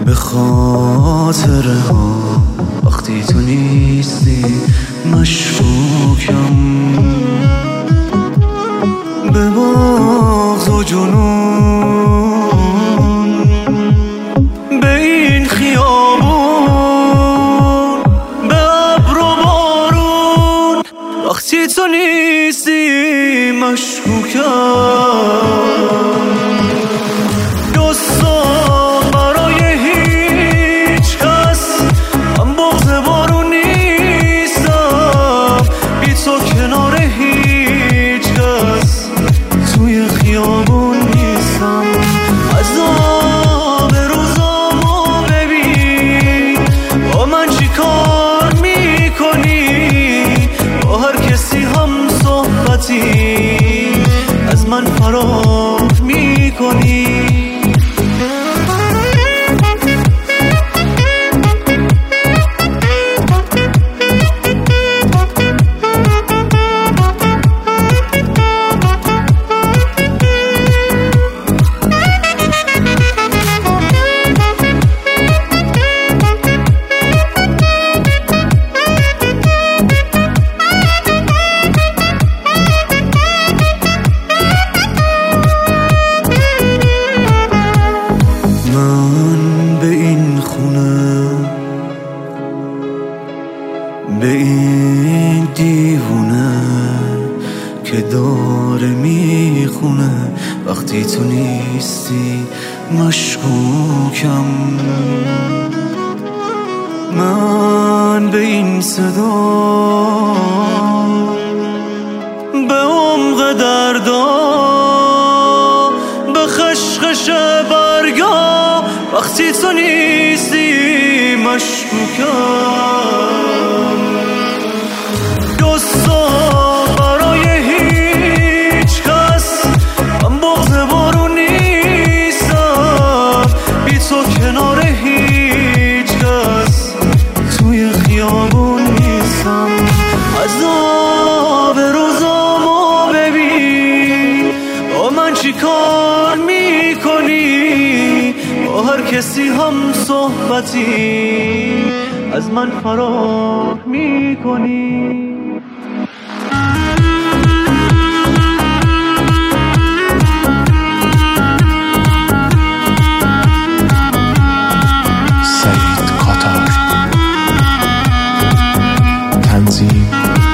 به خاطره ها وقتی تو نیستی مشکوکم، به بغض و جنون، به این خیابون، به ابر و بارون، وقتی تو نیستی مشکوکم. از من فرار میکنی. به این دیوونه که داره میخونه وقتی تو نیستی مشکوکم. من به این صدا، به عمق دردا، به خشخش برگا وقتی تو نیستی مشکوکم. چی کار میکنی با هر کسی هم صحبتی از من فرار میکنی؟ سعید کاتار، تنظیم